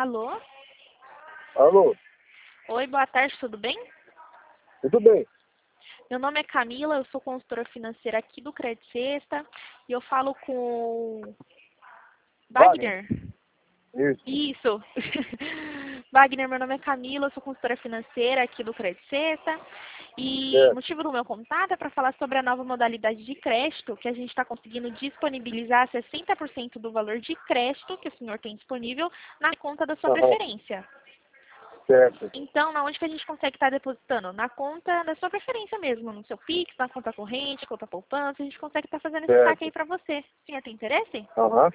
Alô? Alô, Oi, boa tarde, tudo bem? tudo bem? Meu nome é Camila, eu sou consultora financeira aqui do Credit Sexta e eu falo com Wagner? Wagner. Isso. Isso. Wagner, meu nome é Camila, eu sou consultora financeira aqui do Credit Sexta e o É. motivo do meu contato é para falar sobre a nova modalidade de crédito que a gente está conseguindo disponibilizar 60% do valor de crédito que o senhor tem disponível na conta da sua Aham, preferência. certo. Então, na onde que a gente consegue estar depositando? Na conta da sua preferência mesmo, no seu Pix, na conta corrente, conta poupança, a gente consegue estar fazendo esse saque Certo. aí para você. O senhor tem interesse? Aham.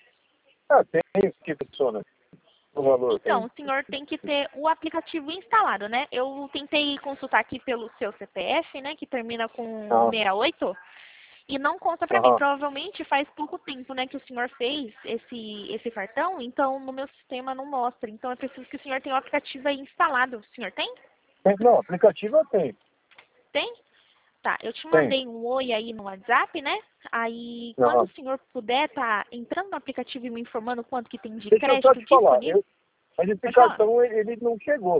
Tem que funciona. O valor Então, tem. o senhor tem que ter o aplicativo instalado, né? Eu tentei consultar aqui pelo seu CPF, né, que termina com Aham. 68, e não conta para mim. Aham. Provavelmente faz pouco tempo, né, que o senhor fez esse cartão, então no meu sistema não mostra. Então é preciso que o senhor tenha o aplicativo aí instalado. O senhor tem? Não, aplicativo eu tenho. Tem? Tá, eu te Tem. mandei um oi aí no WhatsApp, né? Aí, quando Aham. o senhor puder, tá entrando no aplicativo e me informando quanto que tem de Deixa eu só crédito te falar. disponível. Mas esse Pode falar. cartão, ele não chegou.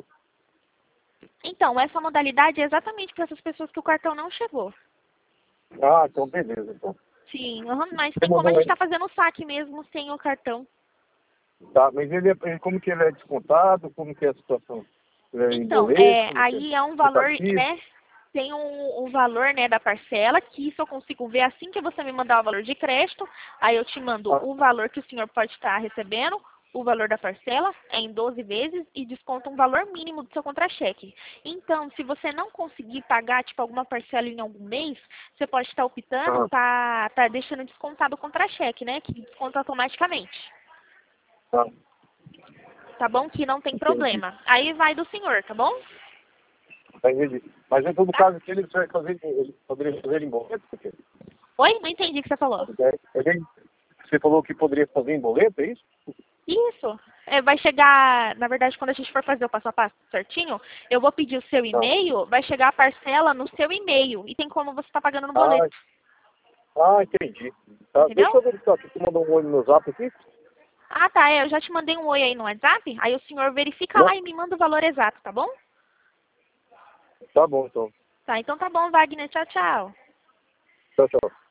Então, essa modalidade é exatamente para essas pessoas que o cartão não chegou. Ah, então beleza. Então. Sim, aham, mas Você tem como a mandou gente ele. tá fazendo o saque mesmo sem o cartão. Tá, mas como que ele é descontado? Como que é a situação? Ele é em Então, boleto? Como que é? aí é um valor, Aplicativo? né? Tem um valor, né, da parcela, que isso eu consigo ver assim que você me mandar o valor de crédito. Aí eu te mando Ah, o valor que o senhor pode estar recebendo, o valor da parcela, é em 12 vezes e desconta um valor mínimo do seu contra-cheque. Então, se você não conseguir pagar, tipo, alguma parcela em algum mês, você pode estar optando ah, tá deixando descontado o contra-cheque, né, que desconta automaticamente. ah, Tá bom? Que não tem entendi. problema. Aí vai do senhor, tá bom? Entendi. Mas em todo Tá? caso, se ele vai fazer, ele poderia fazer em boleto? Porque Oi? Não entendi o que você falou. você falou que poderia fazer em boleto, é isso? Isso. Vai chegar, na verdade, quando a gente for fazer o passo a passo certinho, eu vou pedir o seu Ah, e-mail, vai chegar a parcela no seu e-mail. E tem como você estar pagando no ah, boleto. entendi. Tá, Entendeu? deixa eu verificar aqui. Você mandou um olho no zap aqui? Ah, tá. Eu já te mandei um oi aí no WhatsApp. Aí o senhor verifica Não? lá e me manda o valor exato, tá bom? Tá bom, então. Tá, então tá bom, Wagner. Tchau, tchau. Tchau, tchau.